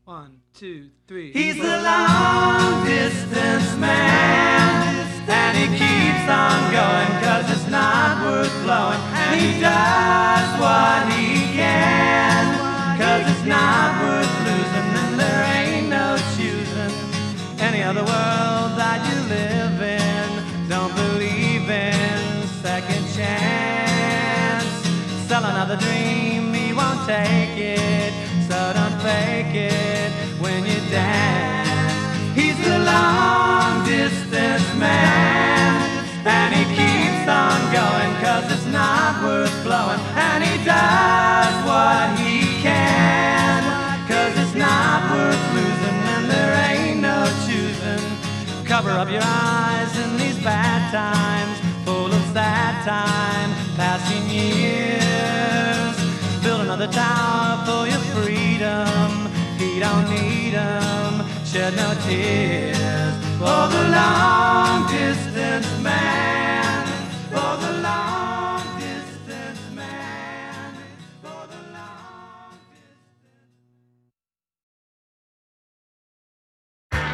1, 2, 3. He's the long distance man, and he keeps on going 'cause it's not worth blowing. And he does what he can 'cause it's not worth losing, and there ain't no choosing any other world that you live in. Don't believe in second chance. Sell another dream, he won't take it, so don't fake it when you dance. He's the long distance man, and he keeps on going 'cause it's not worth blowing. And he does what he can 'cause it's not worth losing, and there ain't no choosing. Cover up your eyes in these bad times, full of sad time, passing years. Build another tower for your freedom. He don't need 'em, shed no tears.